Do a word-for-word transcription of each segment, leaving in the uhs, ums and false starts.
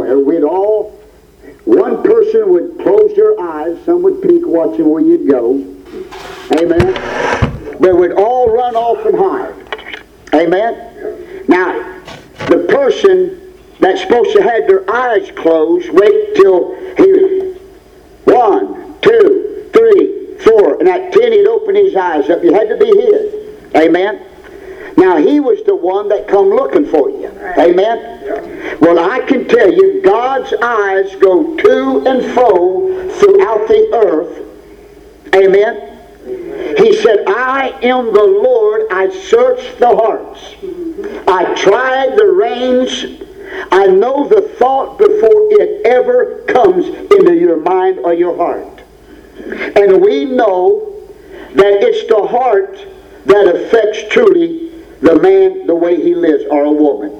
there, we'd all, one person would close their eyes, some would peek watching where you'd go. Amen. But we'd all run off and hide. Amen. Now, the person that's supposed to have their eyes closed, wait till he, one, two, three, four, and at ten he'd open his eyes up. You had to be hid. Amen. Now, he was the one that come looking for you. Amen? Well, I can tell you, God's eyes go to and fro throughout the earth. Amen? He said, I am the Lord, I search the hearts. I try the reins. I know the thought before it ever comes into your mind or your heart. And we know that it's the heart that affects truly the man, the way he lives, or a woman.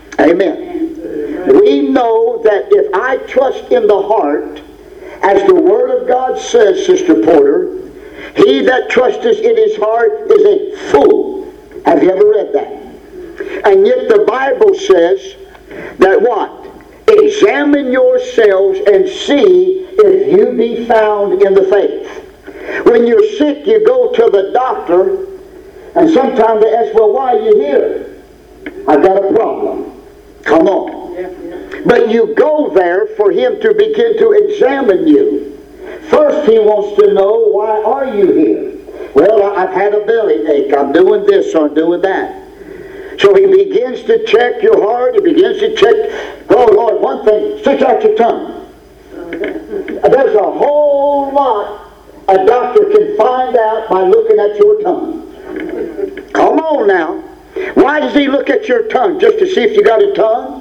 Amen. Amen. We know that if I trust in the heart, as the Word of God says, Sister Porter, he that trusteth in his heart is a fool. Have you ever read that? And yet the Bible says that what? Examine yourselves and see if you be found in the faith. When you're sick, you go to the doctor, and sometimes they ask, well, why are you here? I've got a problem. Come on. Yeah, yeah. But you go there for him to begin to examine you. First, he wants to know, why are you here? Well, I've had a belly ache. I'm doing this or I'm doing that. So he begins to check your heart. He begins to check, oh, Lord, one thing, stick out your tongue. There's a whole lot a doctor can find out by looking at your tongue. Come on now. Why does he look at your tongue? Just to see if you got a tongue?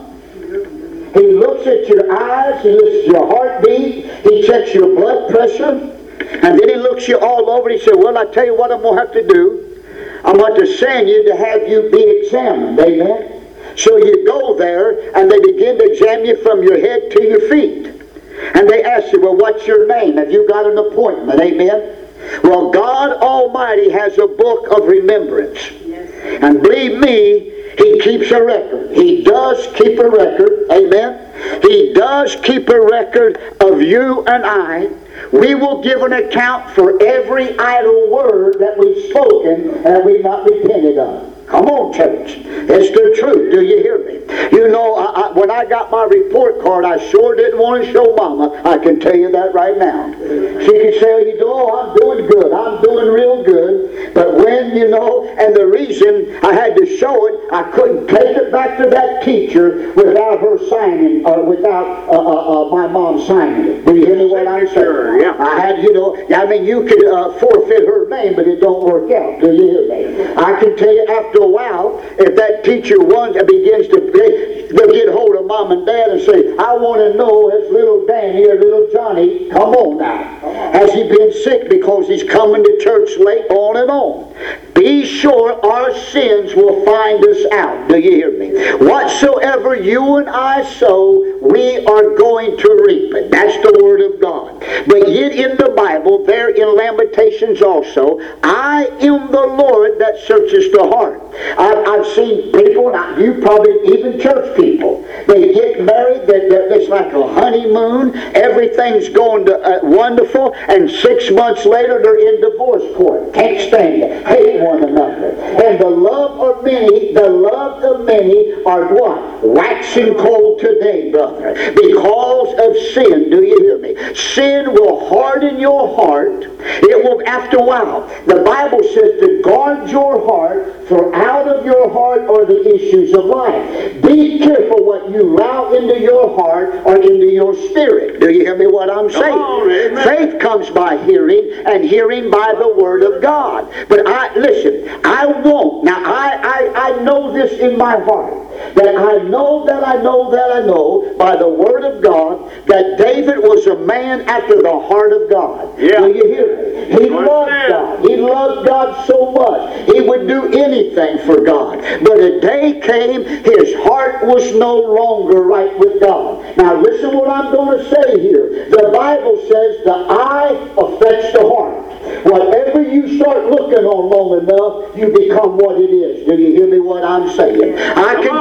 He looks at your eyes. He looks at your heartbeat. He checks your blood pressure. And then he looks you all over. He said, well, I tell you what I'm going to have to do. I'm going to send you to have you be examined. Amen? So you go there and they begin to examine you from your head to your feet. And they ask you, well, what's your name? Have you got an appointment? Amen? Well, God Almighty has a book of remembrance. Yes. And believe me, He keeps a record. He does keep a record. Amen? He does keep a record of you and I. We will give an account for every idle word that we've spoken and we've not repented of. Come on, church. It's the truth. Do you hear me? You know, I, I, when I got my report card, I sure didn't want to show Mama. I can tell you that right now. She could say, you know, I'm doing good. I'm doing real good. But when, you know, and the reason I had to show it, I couldn't take it back to that teacher without her signing, or without uh, uh, uh, my mom signing it. Do you hear me what I'm saying? Sure, yeah. I had, you know, I mean, you could uh, forfeit her name, but it don't work out. Do you hear me? I can tell you after a while, if that teacher wants, begins to, they, they'll get hold of Mom and Dad and say, I want to know, has little Danny or little Johnny, come on now, has he been sick because he's coming to church late, on and on. Be sure our sins will find us out. Do you hear me? Whatsoever you and I sow, we are going to reap it. That's the Word of God. But yet in the Bible, there in Lamentations also, I am the Lord that searches the heart. I've, I've seen people, now you probably, even church people, they get married, they, it's like a honeymoon, everything's going to, uh, wonderful, and six months later they're in divorce court. Can't stand it. Hate one another. And the love of many, the love of many are what? Waxing cold today, brother. Because of sin. Do you hear me? Sin will harden your heart. It will, after a while. The Bible says to guard your heart, for out of your heart are the issues of life. Be careful what you allow into your heart or into your spirit. Do you hear me what I'm saying? On, faith comes by hearing, and hearing by the Word of God. But I, listen, I won't. Now, I, I, I know this in my heart. That I know that I know that I know by the Word of God that David was a man after the heart of God. Yeah. Do you hear me? He loved God. He loved God so much. He would do anything for God. But a day came, his heart was no longer right with God. Now listen what I'm going to say here. The Bible says the eye affects the heart. Whatever you start looking on long enough, you become what it is. Do you hear me what I'm saying? I can tell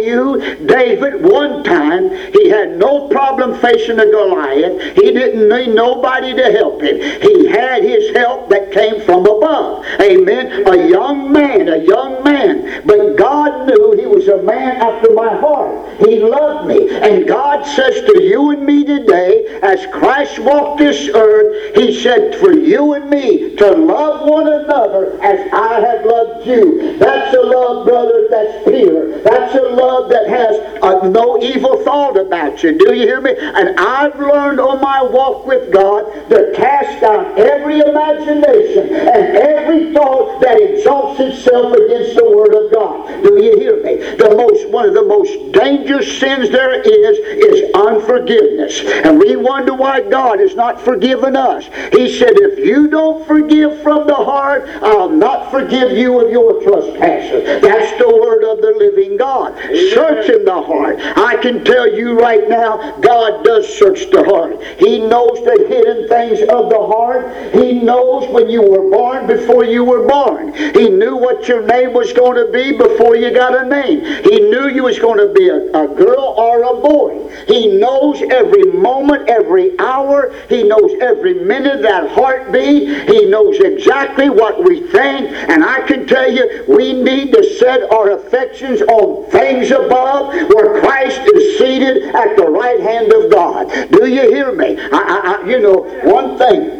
you, David, one time, he had no problem facing a Goliath. He didn't need nobody to help him. He had his help that came from above. Amen. A young man, a young man. But God knew he was a man after my heart. He loved me. And God says to you and me today, as Christ walked this earth, he said for you and me to love one another as I have loved you. That's a love, brother, that's pure. That's a love that has uh, no evil thought about you. Do you hear me? And I've learned on my walk with God to cast down every imagination and every thought that exalts itself against the Word of God. Do you hear me? The most, one of the most dangerous sins there is, is unforgiveness. And we wonder why God has not forgiven us. He said, if you don't forgive from the heart, I'll not forgive you of your trespasses. That's the word of the living God. Search in the heart. I can tell you right now, God does search the heart. He knows the hidden things of the heart. He knows when you were born before you were born. He knew what your name was going to be before you got a name. He knew you was going to be a, a girl or a boy. He knows every moment, every hour. He knows every minute of that heartbeat. He knows exactly what we think. And I can tell you, we need to set our affections on things above where Christ is seated at the right hand of God. Do you hear me? I, I, I, you know, one thing.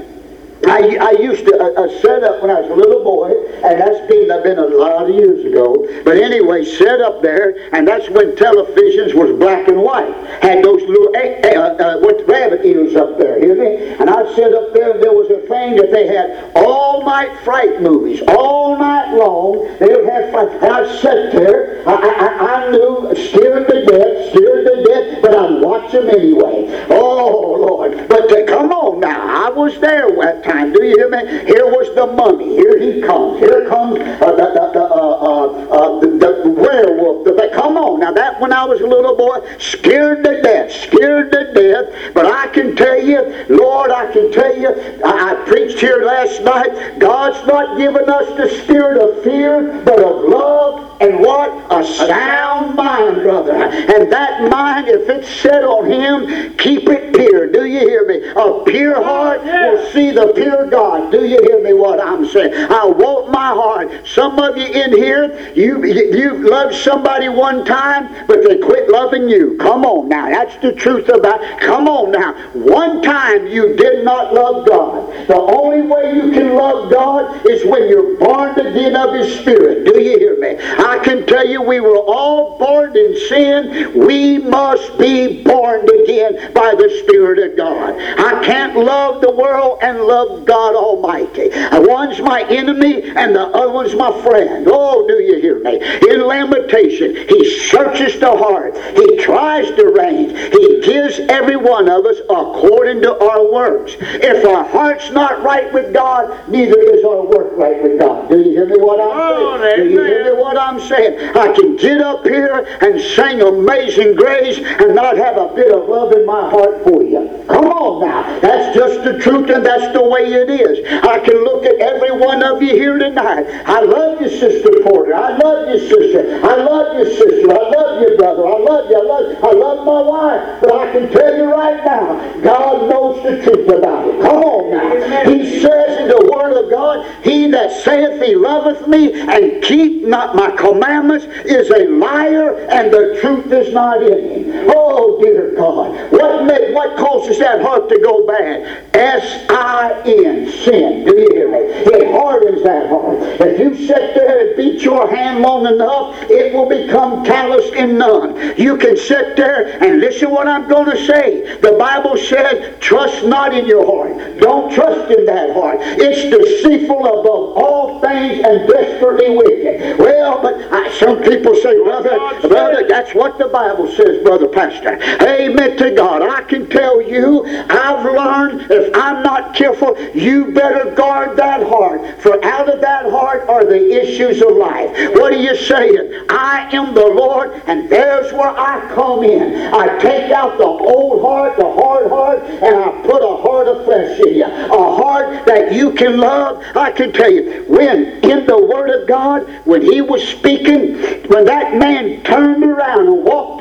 I, I used to uh, uh, set up when I was a little boy, and that's been, uh, been a lot of years ago. But anyway, set up there, and that's when televisions was black and white. Had those little uh, uh, what rabbit ears up there, hear me? And I'd sit up there, and there was a thing that they had all-night fright movies, all night long. They would have fright. And I'd sit there. I, I, I knew, scared to death, scared to death, but I'd watch them anyway. Oh, Lord. But to, come on now, I was there that time. Do you hear me? Here was the mummy. Here he comes. Here comes uh, the, the, the, uh, uh, uh, the, the werewolf. The, the, come on. Now that when I was a little boy, scared to death. Scared to death. But I can tell you, Lord, I can tell you, I, I preached here last night, God's not given us the spirit of fear, but of love and what? A sound mind, brother. And that mind, if it's set on Him, keep it pure. Do you hear me? A pure heart will see the pure God. Do you hear me what I'm saying? I want my heart. Some of you in here, you, you loved somebody one time, but they quit loving you. Come on now. That's the truth about it. Come on now. One time you did not love God. The only way you can love God is when you're born again of His Spirit. Do you hear me? I can tell you we were all born in sin. We must be born again by the Spirit of God. I can't love the world and love God Almighty. One's my enemy and the other one's my friend. Oh, do you hear me? In Lamentation, He searches the heart. He tries the reins. He gives every one of us according to our works. If our heart's not right with God, neither is our work right with God. Do you hear me what I'm saying? Do you hear me what I'm saying? I can get up here and sing Amazing Grace and not have a bit of love in my heart for you. Come on now. That's just the truth, and that's the way it is. I can look at every one of you here tonight. I love you, Sister Porter. I love you, sister. I love you, sister. I love you, brother. I love you. I love, I love my wife. But I can tell you right now, God knows the truth about it. Come on now. He says in the Word of God, He that saith He loveth me and keep not my commandments is a liar, and the truth is not in him. Oh, dear God. What, made, what causes that heart to go bad? S I N, sin. Do you hear me? It hardens that heart. If you sit there and beat your hand long enough, it will become callous and numb. You can sit there and listen what I'm going to say. The Bible says, trust not in your heart. Don't trust in that heart. It's deceitful above all things and desperately wicked. Well, but I, some people say, brother, brother, that's what the Bible says, brother pastor. Amen to God. I can tell you, I've learned if I'm not careful, you better guard that heart. For out of that heart are the issues of life. What are you saying? I am the Lord, and there's where I come in. I take out the old heart, the hard heart, and I put a heart of flesh in you. A heart that you can love. I can tell you, when in the Word of God, when He was speaking, when that man turned around and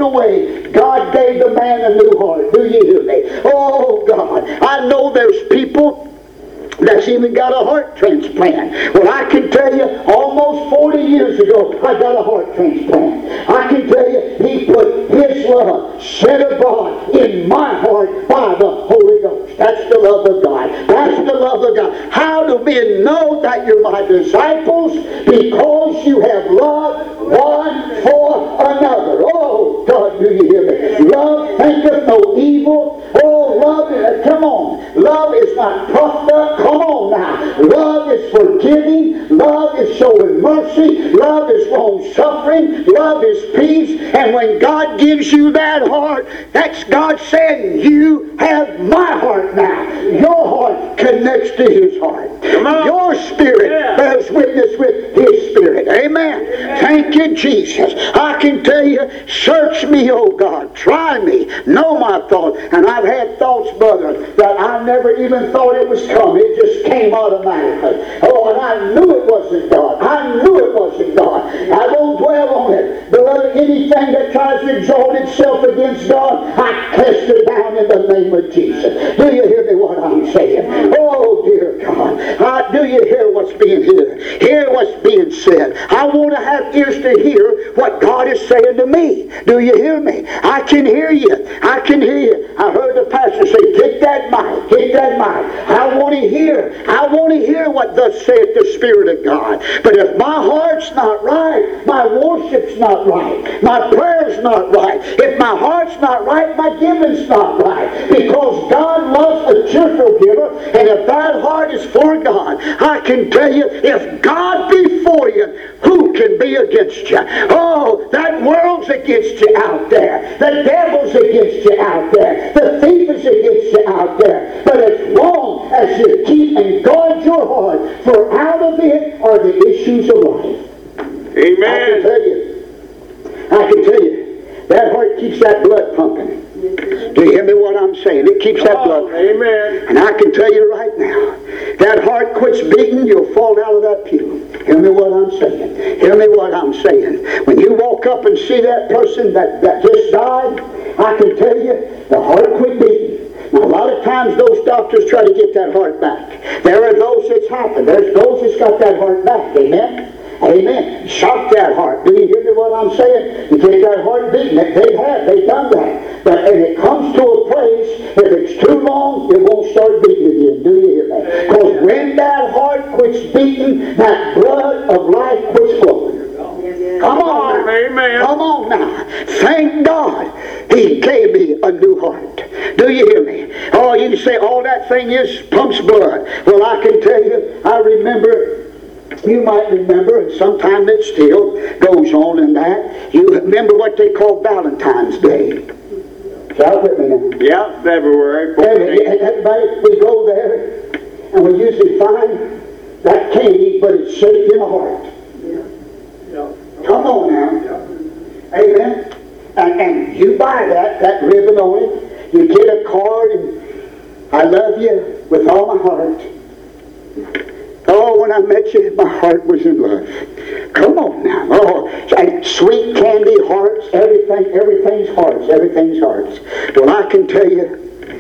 way, God gave the man a new heart. Do you hear me? Oh, God. I know there's people that's even got a heart transplant. Well, I can tell you, almost forty years ago, I got a heart transplant. I can tell you, He put His love shed abroad in my heart by the Holy Ghost. That's the love of God. That's the love of God. How do men know that you're my disciples? Because you have loved one for another. Oh, God, do you hear me? Love thinketh no evil. Oh, love, uh, come on. Love is not puffed up. Come on now. Love is forgiving. Love is showing mercy. Love is long-suffering. Love is peace. And when God gives you that heart, that's God saying, you have my heart now. Your heart connects to His heart. Your spirit yeah. bears witness with His spirit. Amen. Amen. Thank you, Jesus. I can tell you, search me, oh God. Try me. Know my thoughts. And I've had thoughts, brother, that I never even thought it was coming. It just came automatically. Oh, and I knew it wasn't God. I knew it wasn't God. I won't dwell on it. Beloved, anything that tries to exalt itself against God, I cast it down in the name of Jesus. Do you hear me what I'm saying? Oh, dear God. I, do you hear what's being here? Hear what's being said. I want to have ears to hear what God is saying to me. Do you hear me? I can hear you. I can hear you. I heard the pastor say, get that mic. Get that mic. I want to hear. I want to hear what thus saith the Spirit of God. But if my heart's not right, my worship's not right, my prayer's not right, if my heart's not right, my giving's not right. Because God loves a cheerful giver, and if that heart is for God, I can tell you, if God be for you, who can be against you? Oh, that world's against you out there. The devil's against you out there. The thief is against you out there. But as long as you keep and guard your heart, for out of it are the issues of life. Amen. I can tell you, I can tell you, that heart keeps that blood pumping. Do you hear me what I'm saying? It keeps that blood pumping. Amen. And I can tell you right now, that heart quits beating, you'll fall out of that pew. Hear me what I'm saying. Hear me what I'm saying. When you walk up and see that person that, that just died, I can tell you, the heart quit beating. Now, a lot of times those doctors try to get that heart back. There are those that's happened. There's those that's got that heart back. Amen? Amen. Shock that heart. Do you hear me what I'm saying? You get that heart beating. They have. They've done that. But and it comes to a place, if it's too long, it won't start beating again. Do you hear me? Because when that heart quits beating, that blood of life quits flowing. Come on now. Amen. Come on now. Thank God He gave me a new heart. Do you hear me? Oh, you can say all that thing is pumps blood. Well, I can tell you, I remember, you might remember, and sometimes it still goes on in that. You remember what they call Valentine's Day. Shout with me now. Yeah, February. Everybody, we go there, and we usually find that candy, but it's shaped in a heart. Come on now. Amen. And, and you buy that, that ribbon on it. You get a card, and I love you with all my heart. Oh, when I met you, my heart was in love. Come on now. Oh, and sweet candy hearts, everything, everything's hearts, everything's hearts. Well, I can tell you,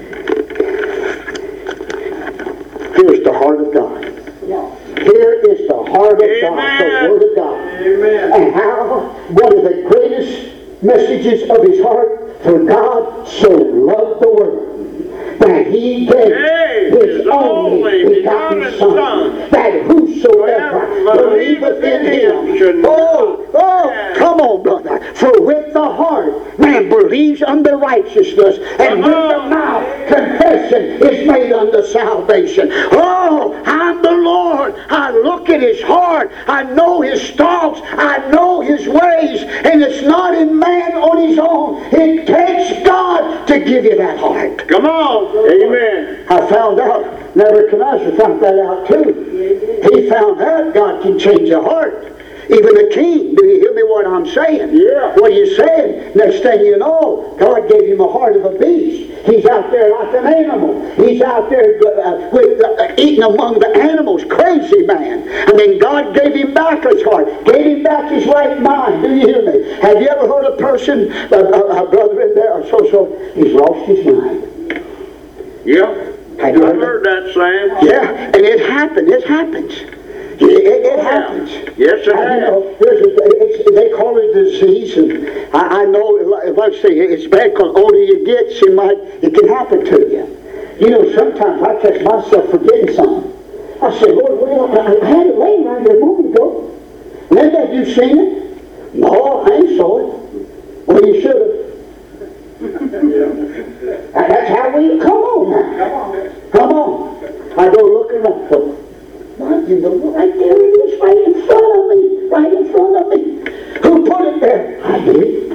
here's the heart of God. Here is the heart of Amen. God, the Word of God. Amen. And how, one of the greatest messages of His heart, for God so loved the world that He gave Hey, His His only only begotten begotten Son, Son, that whosoever whoever believeth in Him should not oh, oh, perish. come on, brother. For with the heart man believes unto righteousness, and with the mouth confession is made unto salvation. Oh, I'm the Lord. I look at His heart. I know His thoughts. I know His ways. And it's not in man on his own. It takes God to give you that heart. Come on. Amen. I found out, Nebuchadnezzar found that out too. He found out God can change a heart. Even a king. Do you hear me what I'm saying? Yeah. What are you saying? Next thing you know, God gave him a heart of a beast. He's out there like an animal. He's out there uh, with, uh, eating among the animals. Crazy man. And then God gave him back his heart. Gave him back his right mind. Do you hear me? Have you ever heard a person, a, a, a brother in there, or so-so, he's lost his mind? Yeah. Have you I've heard heard that saying. Yeah, and it happened. It happens. It, it, it happens. Yes, it And, you has. know, there's a, it's, they call it disease, and I, I know, like like I say, it's bad because older you get, it might, it can happen to you. You know, sometimes I catch myself forgetting something. I say, Lord, well, I I had it laying right there a moment ago. And then that you seen it? No, I ain't saw it. Well, you should have. And that's how we, come on now. Come on. I go looking around. So, God, you know, right there it is, right in front of me, right in front of me. Who put it there? I did.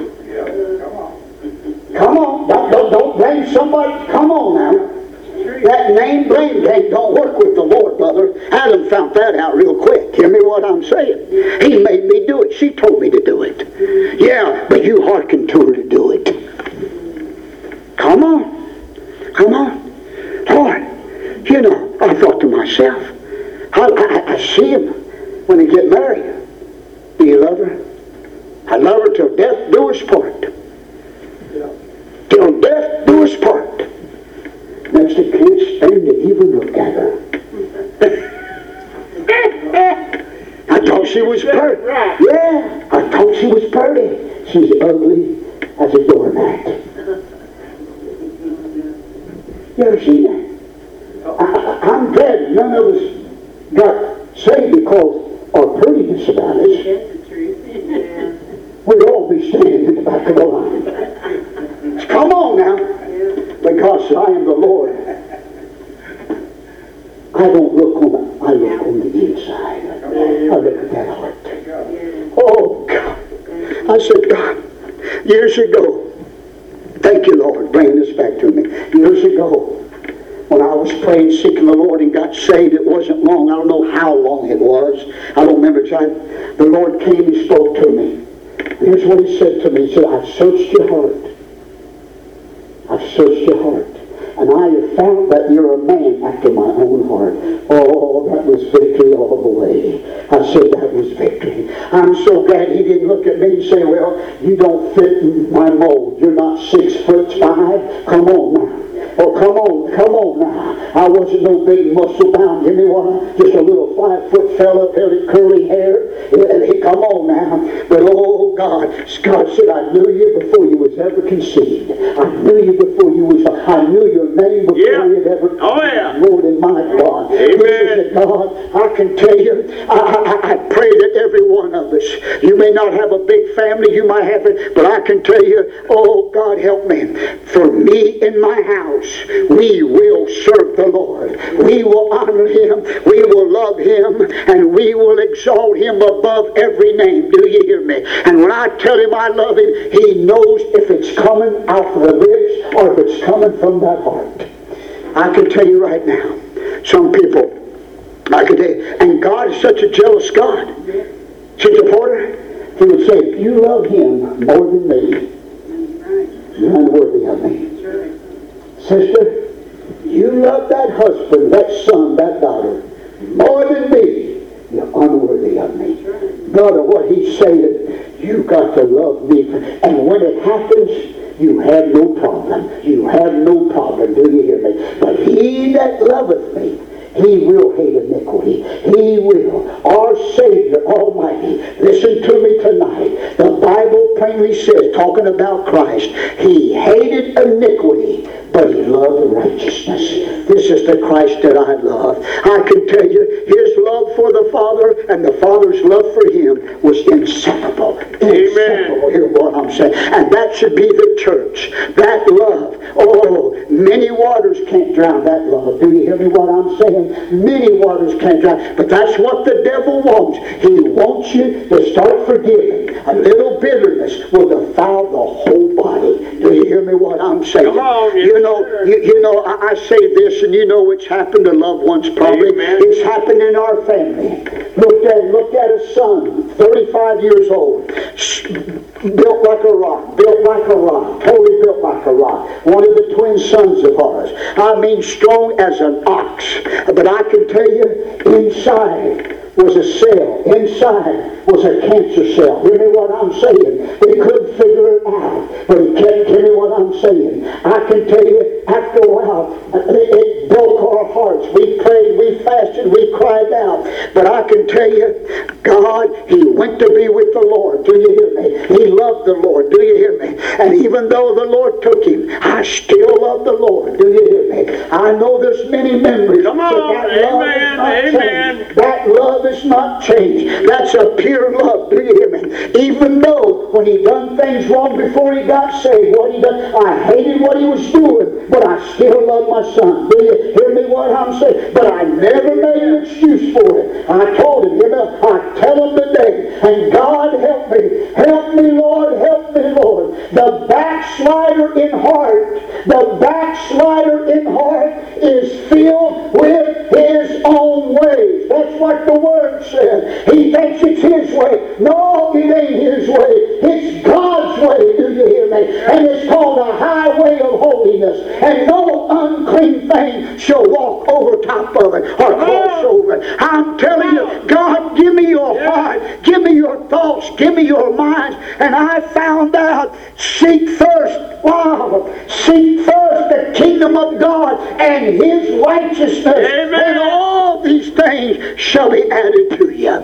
Come on. Don't, don't, don't blame somebody. Come on now. That name blame game don't work with the Lord, brother. Adam found that out real quick. Hear me what I'm saying? He made me do it. She told me to do it. Yeah, but you hearkened to her to do it. Come on. Come on. Lord, you know, I thought to myself, I, I, I see him when they get married. Do you love her? I love her till death do us part. Till death do us part. Next, I can't stand to even look at her. I thought she was pretty. Yeah, I thought she was pretty. She's ugly as a doormat. You ever seen that? I, I, I'm glad none of us got saved because our prettiness about us. We'd all be standing in the back of the line. Come on now. Because I am the Lord. I don't look on the, I look on the inside. I look at that heart. Oh God. I said, God, years ago, thank you, Lord, bringing this back to me. Years ago, when I was praying, seeking the Lord and got saved, it wasn't long. I don't know how long it was. I don't remember exactly. The Lord came and spoke to me. Here's what he said to me. He said, I've searched your heart. I've searched your heart, and I have found that you're a man after my own heart. Oh, that was victory all the way. I said that was victory. I'm so glad he didn't look at me and say, well, you don't fit in my mold. You're not six foot five. Come on now. Oh, come on, come on now. I wasn't no big muscle bound, you know what? Just a little five foot fella, very curly hair. Come on now. But oh God, God said, I knew you before you was ever conceived. I knew you before you was, I knew your name before Yeah. you had ever. Oh yeah. Lord and my God. Amen. God, I can tell you, I, I, I pray that every one of us, you may not have a big family, you might have it, but I can tell you, oh God help me. For me in my house, we will serve the Lord. We will honor him. We will love him. And we will exalt him above every name. Do you hear me? And when I tell him I love him, he knows if it's coming out of the lips or if it's coming from that heart. I can tell you right now, some people, I can tell you, and God is such a jealous God. Sister Porter, he would say, if you love him more than me, you're unworthy of me. Sister, you love that husband, that son, that daughter more than me, you're unworthy of me. Brother, what he's saying, you got to love me. And when it happens, you have no problem. You have no problem. Do you hear me? But he that loveth me, he will hate iniquity. He will. Our Savior Almighty, listen to me tonight. The Bible plainly says, talking about Christ, he hated iniquity, but he loved righteousness. This is the Christ that I love. I can tell you, his love for the Father and the Father's love for him was inseparable. Inseparable. Hear what I'm saying. And that should be the church. That love. Oh, many waters can't drown that love. Do you hear me what I'm saying? Many waters can't drown. But that's what the devil wants. He wants you to start forgiving. A little bitterness will defile the whole body. Do you hear me what I'm saying? Come on, yes, you know, sir. you, you know, I, I say this, and you know it's happened to loved ones probably. Amen. It's happened in our family. Looked at, looked at a son, thirty-five years old, built like a rock, built like a rock, totally built like a rock. One of the twin sons of ours. I mean, strong as an ox. But I can tell you, inside was a cell. Inside was a cancer cell. Hear me what I'm saying? They couldn't figure it out. But he can't hear me what I'm saying. I can tell you, after a while, it, it broke our hearts. We prayed, we fasted, we cried out. But I can tell you, God, he went to be with the Lord. Do you hear me? He loved the Lord. Do you hear me? And even though the Lord took him, I still love the Lord. Do you hear me? I know there's many memories. Come on, but that love is amen, not amen. changed. That love is not changed. That's a pure love. Do you hear me? Even though when he done things wrong before he got saved, what he done, I hated what he was doing, but I still love my son. Do you hear me what I'm saying? But I never made an excuse for it. I told him, you know, I tell him today, and God help me. Help me, Lord, help me, Lord. The backslider in heart, the backslider in heart is filled with his own ways. That's what the Word said. He thinks it's his way. No, it ain't his way. It's God's way, do you hear me? And it's called a highway of holiness. And no unclean thing shall walk over top of it or cross over it. I'm telling you, God, give me your heart. Give me your thoughts. Give me your minds. And I found out, seek first, wow, seek first the kingdom of God and his righteousness. Amen. And all these things shall be added to you.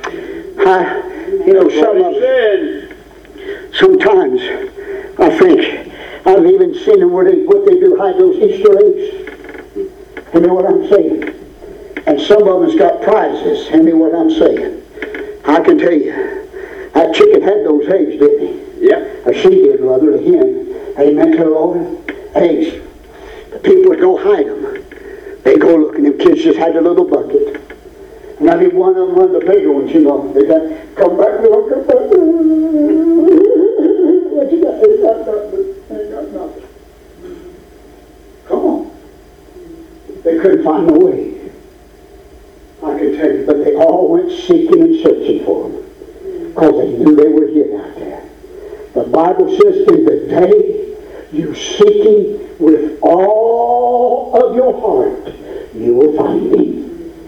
I, you know, some of Said, sometimes I think I've even seen them where they what they do, hide those Easter eggs. You know what I'm saying? And some of them's got prizes. You know what I'm saying? I can tell you, that chicken had those eggs, didn't he? Yep. Or she did, rather, the hen. Amen to the Lord. Eggs. The people would go hide them. They go look, and them kids just had a little bucket. And I mean, one of them, one of the bigger ones, you know, they got, come back, Lord, come back. What you got? Ain't got nothing. Ain't got nothing. Come on. They couldn't find the way. I can tell you, but they all went seeking and searching for them. Because they knew they were hid out there. The Bible says, in the day you seek him with all of your heart, you will find him.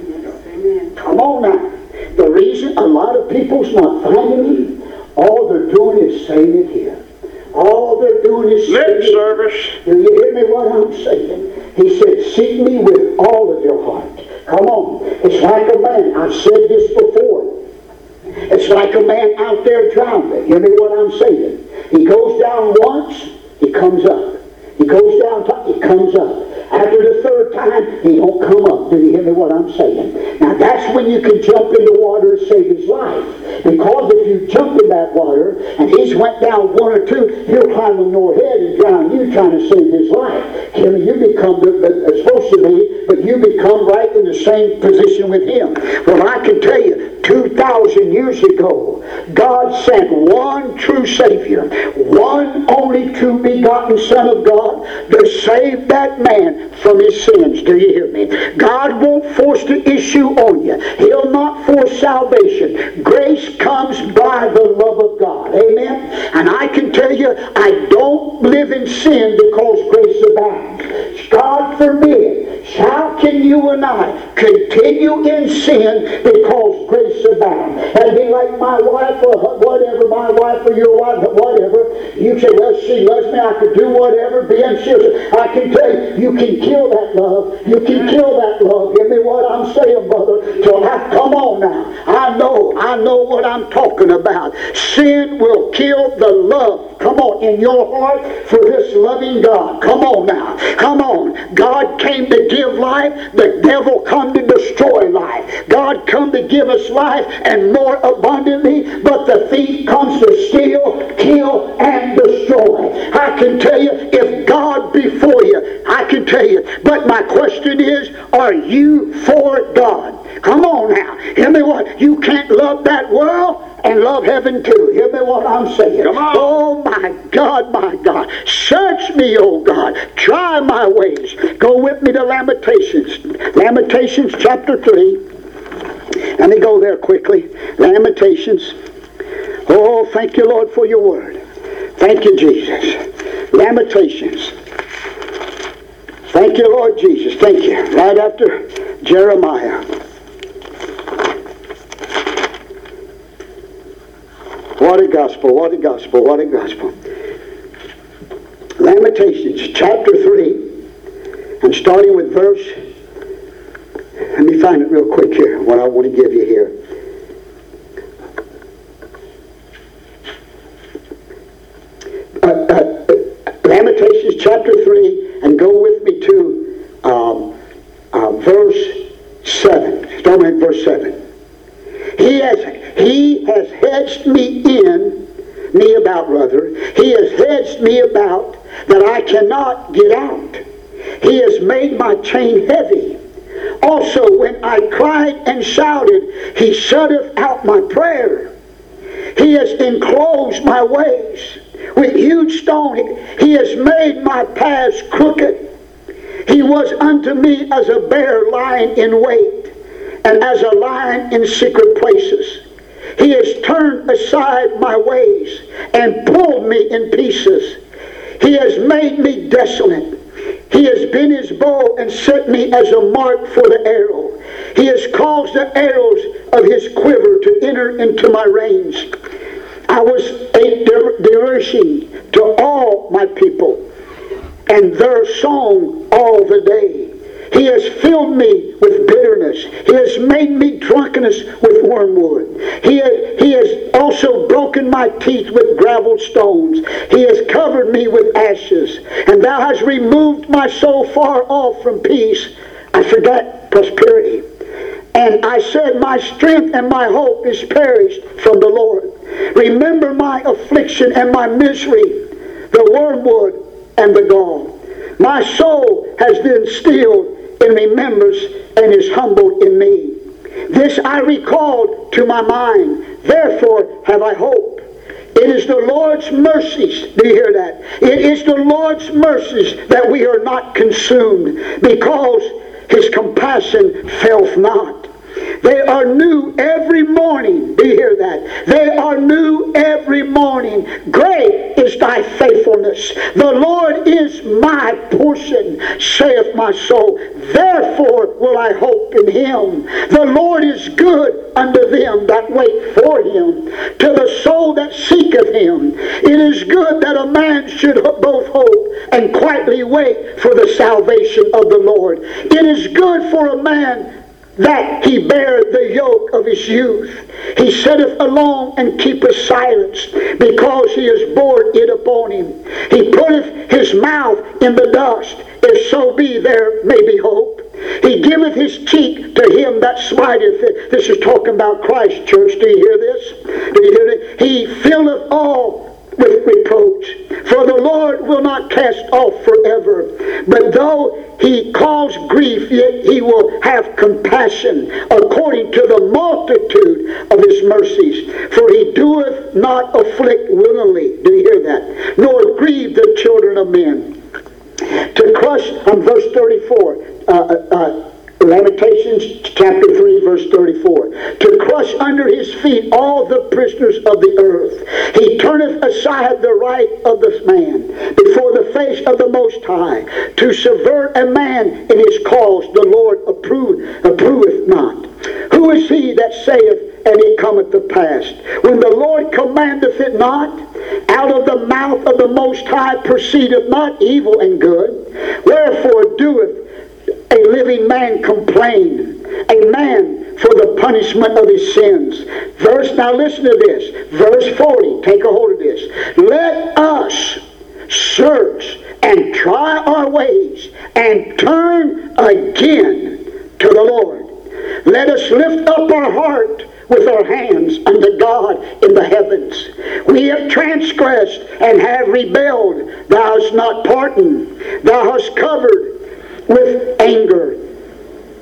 Amen. Come on now. The reason a lot of people's not finding him, all they're doing is saying it here. All they're doing is lip saying service. it. Do you hear me what I'm saying? He said, seek me with all of your heart. Come on. It's like a man. I've said this before. It's like a man out there drowning. Hear me what I'm saying? He goes down once, he comes up. He goes down, he comes up. After the third time, he don't come up. Do you hear me what I'm saying? Now that's when you can jump in the water and save his life. Because if you jump in that water and he's went down one or two, he'll climb on your head and drown you trying to save his life. Hear me? You become the, the, the, supposed to be, but you become right in the same position with him. Well, I can tell you, two thousand years ago, God sent one true Savior, one only true begotten Son of God, to save that man from his sins. Do you hear me? God won't force the issue on you. He'll not force salvation. Grace comes by the love of God. Amen? And I can tell you, I don't live in sin because grace abounds. God forbid. How can you and I continue in sin because grace abounds? That'd be like my wife or whatever, my wife or your wife or whatever. You say, well, she loves me, I could do whatever, be unserious. I can tell you, you can kill that love. You can kill that love. Hear me what I'm saying, brother. So I, come on now. I know, I know what I'm talking about. Sin will kill the love. Come on, in your heart for this loving God. Come on now. Come on. God came to give life. The devil come to destroy life. God come to give us life and more abundantly, but the thief comes to steal, kill, and destroy. I can tell you, if God be for you, I can tell you. But my question is, are you for God? Come on now. Hear me what? You can't love that world and love heaven too. Hear me what I'm saying? Come on. Oh my God, my God. Son Search me, O God. Try my ways. Go with me to Lamentations. Lamentations chapter three. Let me go there quickly. Lamentations. Oh, thank you, Lord, for your word. Thank you, Jesus. Lamentations. Thank you, Lord Jesus. Thank you. Right after Jeremiah. What a gospel, what a gospel, what a gospel. Lamentations chapter three, and starting with verse, let me find it real quick here, what I want to give you here. Uh, uh, Lamentations chapter three, and go with me to um, uh, verse seven. Starting with verse seven. He has He has hedged me in, me about rather. He has hedged me about that I cannot get out. He has made my chain heavy. Also, when I cried and shouted, He shutteth out my prayer. He has enclosed my ways with huge stone. He has made my paths crooked. He was unto me as a bear lying in wait, and as a lion in secret places. He has turned aside my ways and pulled me in pieces. He has made me desolate. He has been his bow and set me as a mark for the arrow. He has caused the arrows of his quiver to enter into my range. I was a diversion to all my people, and their song all the day. He has filled me with bitterness. He has made me drunkenness with wormwood. He has, he has also broken my teeth with gravel stones. He has covered me with ashes. And thou hast removed my soul far off from peace. I forgot prosperity. And I said, my strength and my hope is perished from the Lord. Remember my affliction and my misery, the wormwood and the gall. My soul has been stilled in remembrance and is humbled in me. This I recalled to my mind. Therefore have I hope. It is the Lord's mercies. Do you hear that? It is the Lord's mercies that we are not consumed, because his compassion faileth not. They are new every morning. Do you hear that? They are new every morning. Great is thy faithfulness. The Lord is my portion, saith my soul. Therefore will I hope in him. The Lord is good unto them that wait for him, to the soul that seeketh him. It is good that a man should both hope and quietly wait for the salvation of the Lord. It is good for a man that he bear the yoke of his youth. He sitteth alone and keepeth silence, because he has borne it upon him. He putteth his mouth in the dust, if so be there may be hope. He giveth his cheek to him that smiteth. This is talking about Christ, church. Do you hear this? Do you hear it? He filleth all with reproach. For the Lord will not cast off forever. But though he cause grief, yet he will have compassion according to the multitude of his mercies. For he doeth not afflict willingly. Do you hear that? Nor grieve the children of men. To crush, on verse thirty-four, uh, uh, Lamentations chapter three, verse thirty-four. To crush under his feet all the prisoners of the earth. He turneth aside the right of the man before the face of the Most High. To subvert a man in his cause, the Lord approve, approveth not. Who is he that saith, and it cometh to pass, when the Lord commandeth it not? Out of the mouth of the Most High proceedeth not evil and good. Wherefore doeth a living man complain, a man for the punishment of his sins. Verse, now listen to this, verse forty, take a hold of this. Let us search and try our ways, and turn again to the Lord. Let us lift up our heart with our hands unto God in the heavens. We have transgressed and have rebelled. Thou hast not pardoned. Thou hast covered with anger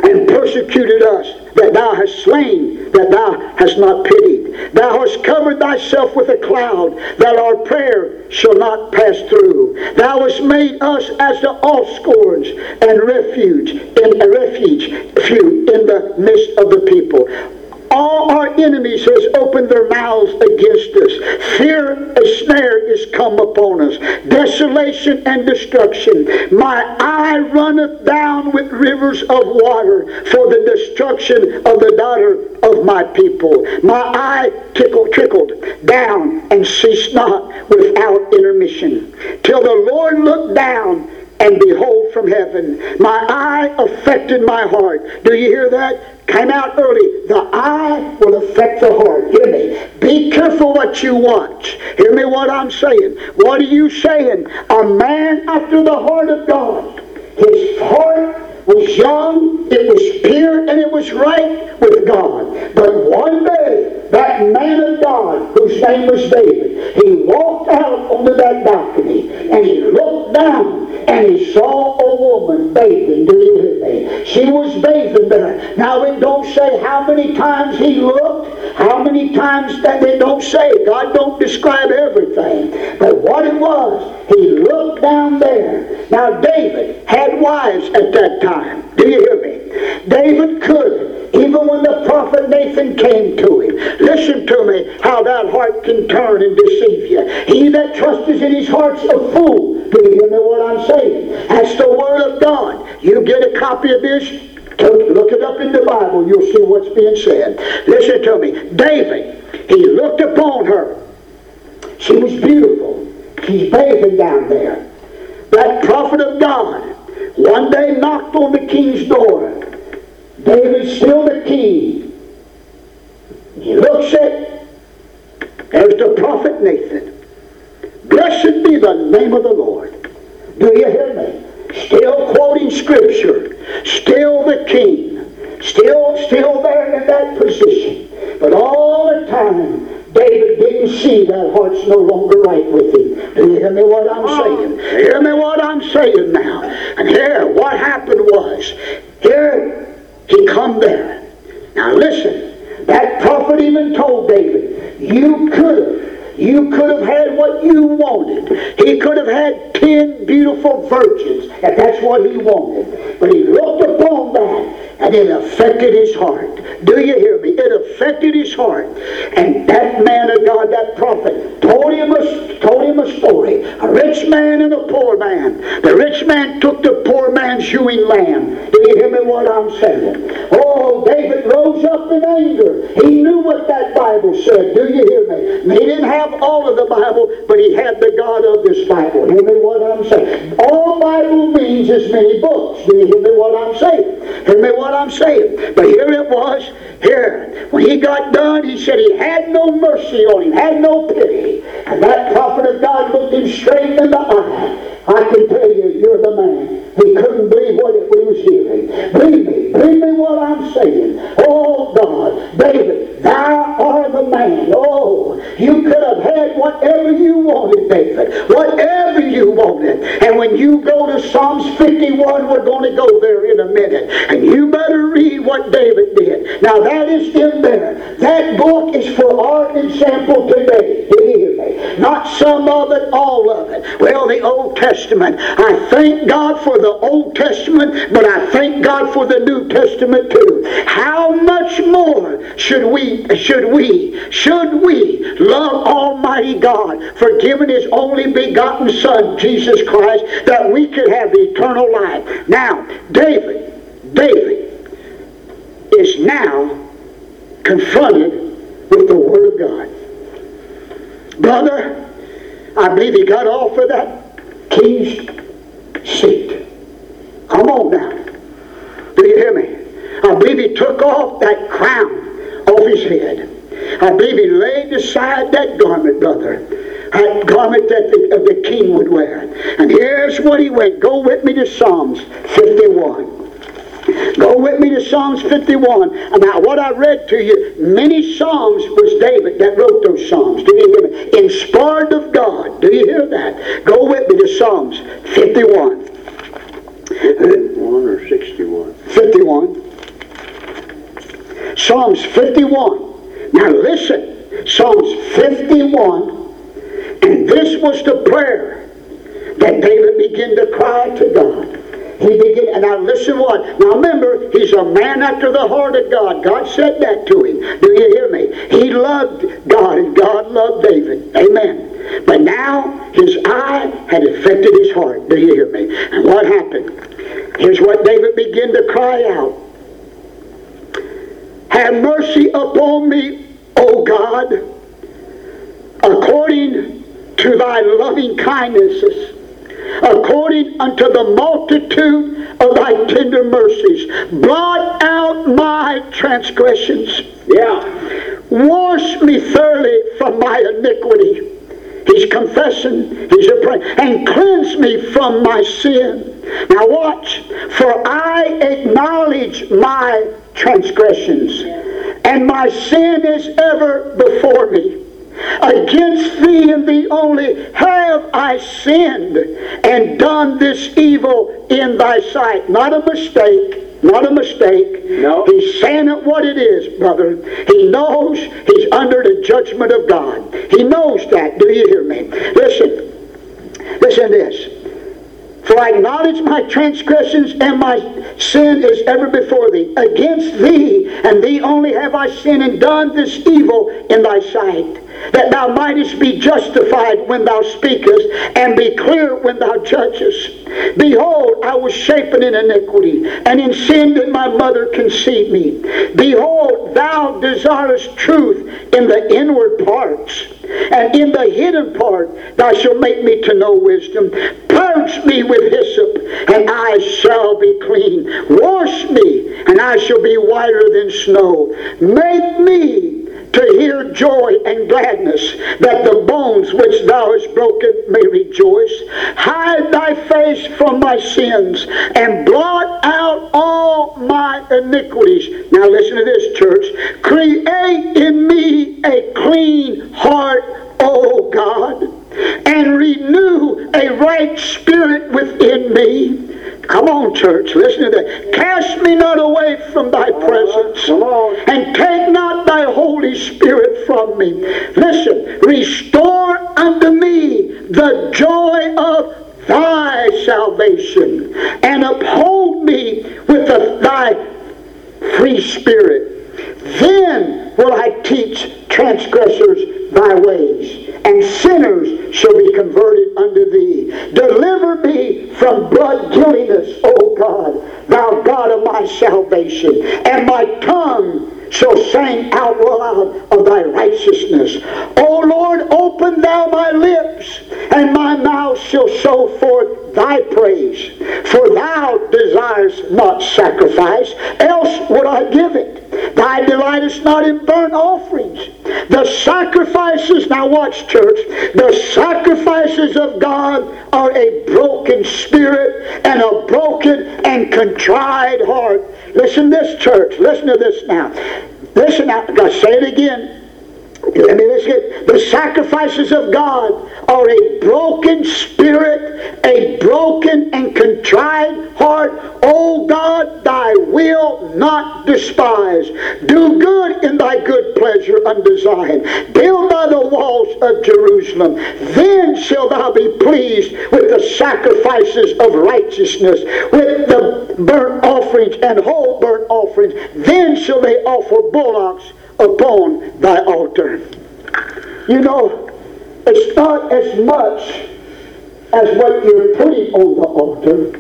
and persecuted us, that thou hast slain, that thou hast not pitied. Thou hast covered thyself with a cloud, that our prayer shall not pass through. Thou hast made us as the offscourings and refuge, in a refuge few in the midst of the people. All our enemies has opened their mouths against us. Fear, a snare is come upon us. Desolation and destruction. My eye runneth down with rivers of water for the destruction of the daughter of my people. My eye trickled, trickled down and ceased not without intermission. Till the Lord looked down and behold from heaven. My eye affected my heart. Do you hear that? Came out early. The eye will affect the heart. Hear me. Be careful what you watch. Hear me what I'm saying. What are you saying? A man after the heart of God. His heart was young, it was pure, and it was right with God. But one day, that man of God, whose name was David, he walked out onto that balcony, and he looked down, and he saw a woman bathing. Do you hear me? She was bathing there. Now it don't say how many times he looked, how many times that they don't say. God don't describe everything. But what it was, he looked down there. Now David had wives at that time. Do you hear me? David could, even when the prophet Nathan came to him. Listen to me, how that heart can turn and deceive you. He that trusteth in his heart's a fool. Do you hear me what I'm saying? That's the word of God. You get a copy of this, look it up in the Bible, you'll see what's being said. Listen to me. David, he looked upon her. She was beautiful. She's bathing down there. That prophet of God one day knocked on the king's door. David's still the king. He looks at, there's the prophet Nathan. Blessed be the name of the Lord. Do you hear me? Still quoting scripture. Still the king. Still, still there in that position. But all the time, David didn't see that heart's no longer right with him. Do you hear me what I'm saying? Hear me what I'm saying now. And here, what happened was, here, he come there. Now listen, that prophet even told David, you could have, you could have had what you wanted. He could have had ten beautiful virgins, if that's what he wanted. But he looked upon that, and it affected his heart. Do you hear me? It affected his heart. And that man of God, that prophet, told him a, told him a story. A rich man and a poor man. The rich man took the poor man's ewing lamb. Do you hear me what I'm saying? Oh, David rose up in anger. He knew what that Bible said. Do you hear me? He didn't have all of the Bible, but he had the God of this Bible. Hear me what I'm saying? All Bible means is many books. Do you hear me what I'm saying? Hear me what I'm saying? But here it was. Here, when he got done, he said he had no mercy on him, had no pity. And that prophet of God looked him straight in the eye. I can tell you, you're the man. He couldn't believe what he was hearing. Believe me, believe me what I'm saying. Oh God, David, thou art the man. Oh, you could have had whatever you wanted, David. Whatever you wanted. And when you go to Psalms fifty-one, we're going to go there in a minute. And you better read what David did. Now that is in there. That book is for our example today. Do you hear me? Not some of it, all of it. Well, the Old Testament. I thank God for the Old Testament, but I thank God for the New Testament too. How much more should we, should we, should we love Almighty God for giving His only begotten Son, Jesus Christ, that we could have eternal life. Now, David, David is now confronted with the Word of God. Brother, I believe he got off of that king's seat. Come on now. Do you hear me? I believe he took off that crown off his head. I believe he laid aside that garment, brother. That garment that the, uh, the king would wear. And here's what he went. Go with me to Psalms fifty-one. Go with me to Psalms fifty-one. Now, what I read to you, many Psalms was David that wrote those Psalms. Do you hear me? Inspired of God. Do you hear that? Go with me to Psalms fifty-one. fifty-one or sixty-one? fifty-one. almost a prayer, that David began to cry to God. He began, and now listen what. Now remember, he's a man after the heart of God. God said that to him. Do you hear me? He loved God, and God loved David. Amen. But now his eye had affected his heart. Do you hear me? And what happened? Here's what David began to cry out. Have mercy upon me, O God, according to thy loving kindnesses, according unto the multitude of thy tender mercies. Blot out my transgressions. Yeah. Wash me thoroughly from my iniquity. He's confessing, he's a praying, and cleanse me from my sin. Now watch. For I acknowledge my transgressions, and my sin is ever before me. Against thee and thee only have I sinned and done this evil in thy sight. Not a mistake. Not a mistake. No. He's saying it what it is, brother. He knows he's under the judgment of God. He knows that. Do you hear me? Listen. Listen to this. For I acknowledge my transgressions, and my sin is ever before thee. Against thee and thee only have I sinned and done this evil in thy sight, that thou mightest be justified when thou speakest, and be clear when thou judgest. Behold, I was shapen in iniquity, and in sin did my mother conceive me. Behold, thou desirest truth in the inward parts, and in the hidden part thou shalt make me to know wisdom. Purge me with hyssop, and I shall be clean. Wash me, and I shall be whiter than snow. Make me to hear joy and gladness, that the bones which thou hast broken may rejoice. Hide thy face from my sins, and blot out all my iniquities. Now listen to this, church. Create in me a clean heart, O God, and renew a right spirit within me. Come on, church, listen to that. Cast me not away from thy presence, Come on. and take not thy Holy Spirit from me. Listen, restore unto me the joy of thy salvation, and uphold me with the, thy free spirit. Then will I teach transgressors thy ways, and sinners shall be converted unto thee. Deliver me from blood guiltiness, O God, thou God of my salvation, and my tongue shall sing out loud of thy righteousness. O Lord, open thou my lips, and my mouth shall show forth thy praise. For thou desirest not sacrifice, else would I give it. Thou delightest not in burnt offerings. The sacrifices, now watch, church, the sacrifices of God are a broken spirit and a broken and contrite heart. Listen to this, church. Listen to this now. Listen now. I'll say it again. Let me listen. The sacrifices of God are a broken spirit, a broken and contrite heart. O God, thy will not despise. Do good in thy good pleasure unto Zion. Build by the walls of Jerusalem. Then shalt thou be pleased with the sacrifices of righteousness, with the burnt offerings and whole burnt offerings. Then shall they offer bullocks upon thy altar. You know, it's not as much as what you're putting on the altar.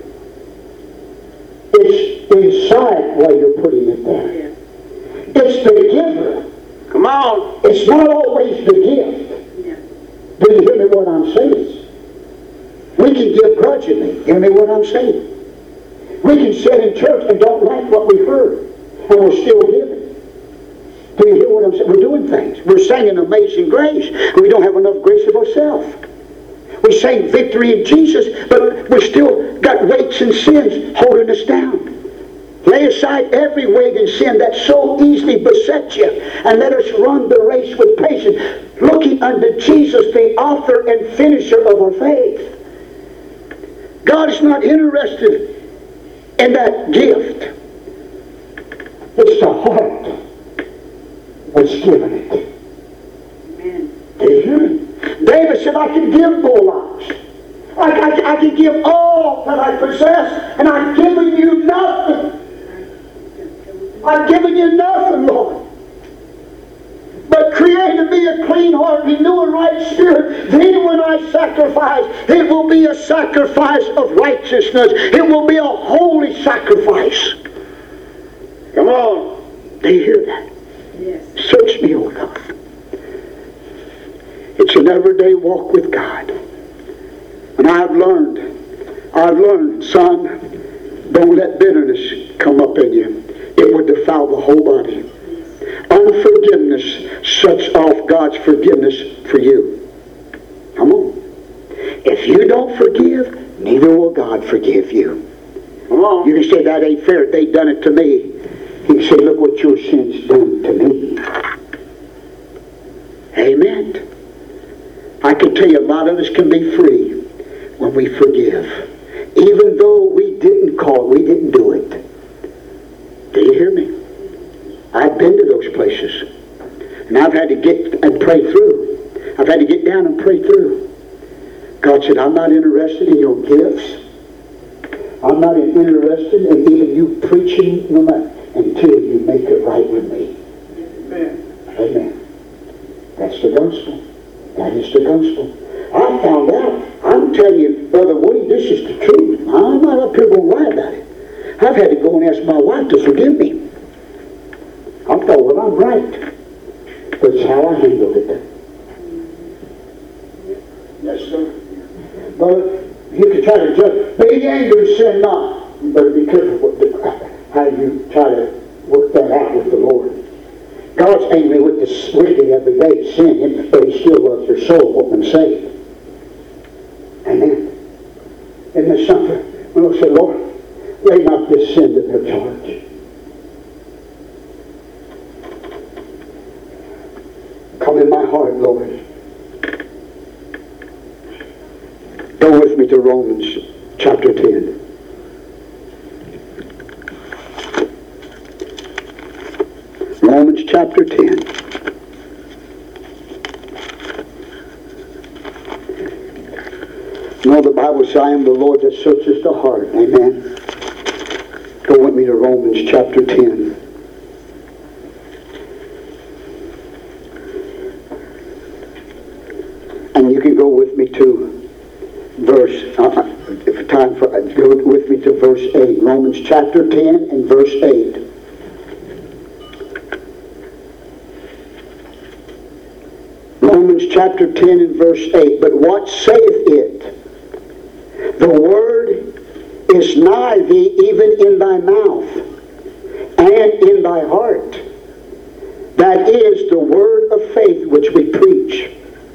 It's inside why you're putting it there. It's the giver. Come on. It's not always the gift. Do you hear me what I'm saying? We can give grudgingly. Hear me what I'm saying? We can sit in church and don't like what we heard, and we're still giving. Do you hear what I'm saying? We're doing things. We're singing Amazing Grace. We don't have enough grace of ourselves. We sing victory in Jesus, but we still got weights and sins holding us down. Lay aside every weight and sin that so easily besets you, and let us run the race with patience, looking unto Jesus, the author and finisher of our faith. God is not interested in that gift. It's the heart that's given it. Amen. Do you hear me? David said, I could give more lives. I, I, I could give all that I possess, and I've given you nothing. I've given you nothing, Lord. But create in me a clean heart, renew a right spirit. Then when I sacrifice, it will be a sacrifice of righteousness. It will be a holy sacrifice. Come on. Do you hear that? Yes. Search me, O God. It's an everyday walk with God. And I've learned, I've learned, son, don't let bitterness come up in you. It would defile the whole body. Unforgiveness shuts off God's forgiveness for you. Come on. If you don't forgive, neither will God forgive you. Come on. You can say, that ain't fair. They done it to me. He can say, look what your sin's done to me. Amen. I can tell you a lot of us can be free when we forgive. Even though we didn't call it, we didn't do it. Do you hear me? I've been to those places. And I've had to get and pray through. I've had to get down and pray through. God said, I'm not interested in your gifts. I'm not interested in even you preaching no matter, until you make it right with me. Amen. Amen. That's the gospel. That is the gospel. I found out. I'm telling you, Brother Woody, this is the truth. I'm not up here going to lie about it. I've had to go and ask my wife to forgive me. I thought, well, I'm right. That's how I handled it. Yes, sir. But you can try to judge. Be angry, sin not. You better be careful what, how you try to work that out with the Lord. God's angry with the wicked every day, sin him, but he still loves their soul, want them saved. Amen. Isn't there something? When I say, Lord, lay not this sin to their charge. Come in my heart, Lord. Go with me to Romans chapter ten. Romans chapter ten. You know the Bible says, I am the Lord that searches the heart. Amen. Go with me to Romans chapter ten. And you can go with me to verse, uh, if time for, uh, go with me to verse eight. Romans chapter ten and verse eight. Romans chapter ten and verse eight. But what saith it? The word is nigh thee, even in thy mouth and in thy heart. That is the word of faith which we preach.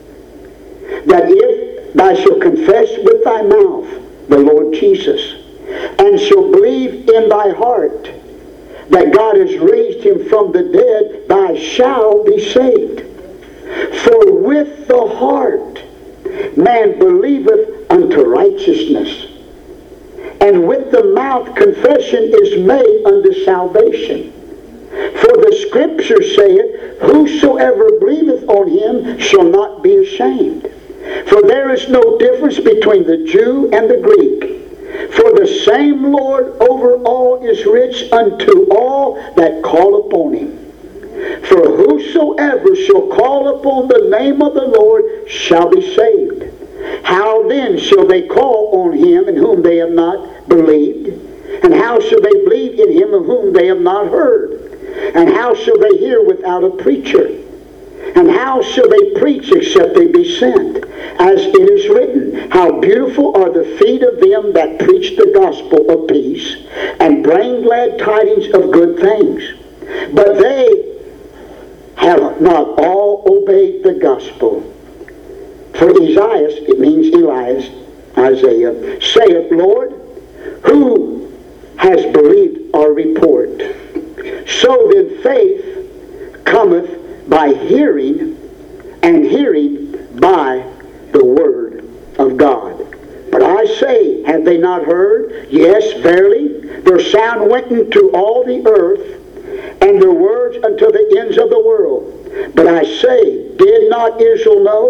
That if thou shalt confess with thy mouth the Lord Jesus, and shalt believe in thy heart that God has raised him from the dead, thou shalt be saved. For with the heart man believeth unto righteousness, and with the mouth confession is made unto salvation. For the scripture saith, whosoever believeth on him shall not be ashamed. For there is no difference between the Jew and the Greek. For the same Lord over all is rich unto all that call upon him. For whosoever shall call upon the name of the Lord shall be saved. How then shall they call on him in whom they have not believed? And how shall they believe in him of whom they have not heard? And how shall they hear without a preacher? And how shall they preach except they be sent? As it is written, how beautiful are the feet of them that preach the gospel of peace, and bring glad tidings of good things. But they have not all obeyed the gospel. For Esaias, it means Elias, Isaiah, saith, Lord, who has believed our report? So then faith cometh by hearing, and hearing by the word of God. But I say, have they not heard? Yes, verily, their sound went into all the earth, and their words unto the ends of the world. But I say, did not Israel know?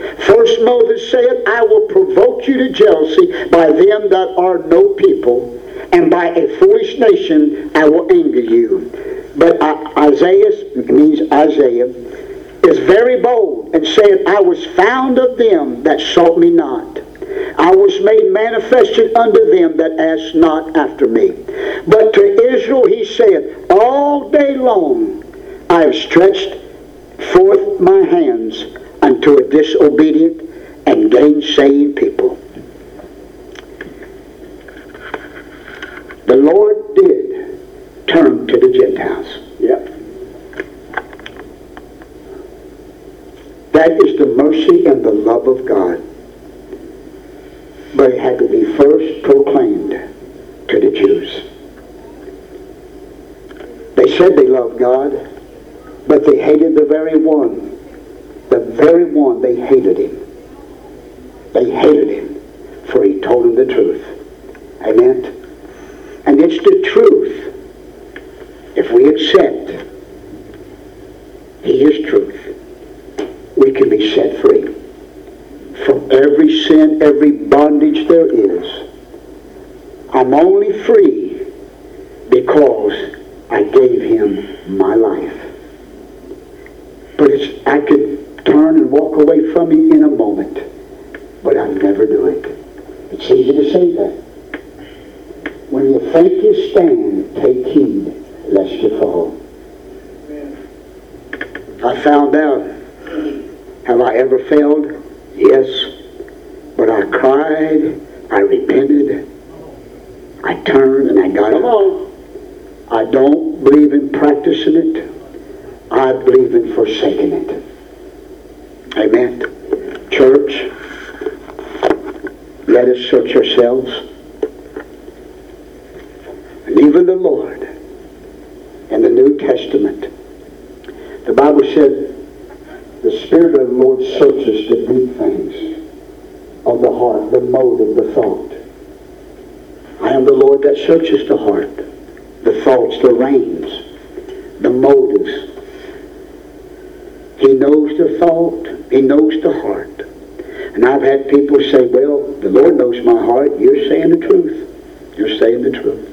First Moses said, I will provoke you to jealousy by them that are no people, and by a foolish nation I will anger you. But Isaiah, means Isaiah, is very bold and said, I was found of them that sought me not. I was made manifested unto them that asked not after me. But to Israel he said, all day long I have stretched forth my hands unto a disobedient and gainsaying people. The Lord did turn to the Gentiles. Yep. That is the mercy and the love of God. But it had to be first proclaimed to the Jews. They said they loved God, but they hated the very one. The very one, they hated him. They hated him, for he told them the truth. Amen? And it's the truth. If we accept he is truth, we can be set free from every sin, every bondage there is. I'm only free because I gave him my life. But it's, I could turn and walk away from him in a moment, but I'll never do it. It's easy to say that. When you think you stand, take heed lest you fall. I found out. Have I ever failed? Yes. But I cried, I repented, I turned, and I got Come up. on. I don't believe in practicing it. I believe in forsaking it. Amen. Church, let us search ourselves. And even the Lord in the New Testament, the Bible said, the Spirit of the Lord searches the deep things of the heart, the motive, the thought. I am the Lord that searches the heart, the thoughts, the reins, the motives. He knows the thought. He knows the heart. And I've had people say, well, the Lord knows my heart. You're saying the truth. You're saying the truth.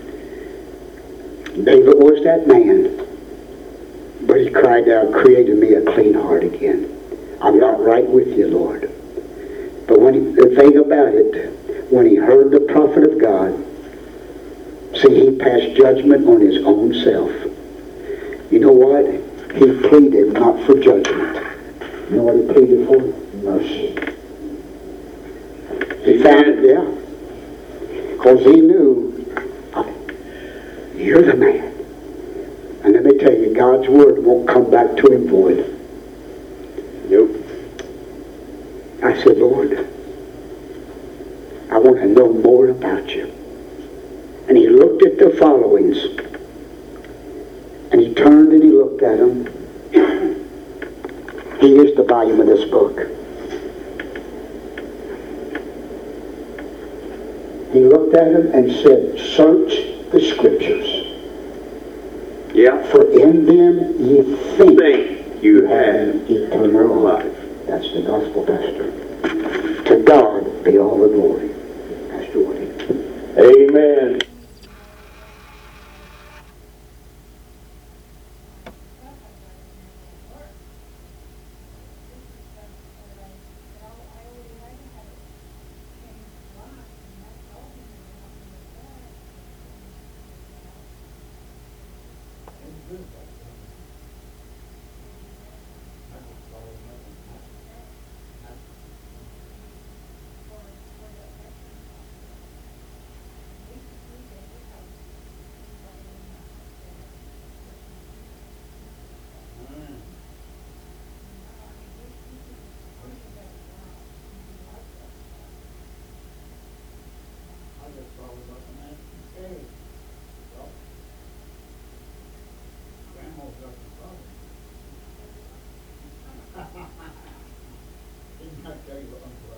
David was that man. But he cried out, create in me a clean heart again. I'm not right with you, Lord. But when he, the thing about it, when he heard the prophet of God, see, he passed judgment on his own self. You know what? He pleaded not for judgment. You know what he pleaded for? Mercy. He found it, yeah. Because he knew, you're the man. And let me tell you, God's word won't come back to him void. Nope. I said, Lord, I want to know more about you. And he looked at the followings. And he turned and he looked at them. He is the volume of this book. He looked at them and said, search the scriptures. Yeah. For in them ye think, Think you have eternal life. That's the gospel, Pastor. To God be all the glory. Pastor Woody. Amen. Isn't that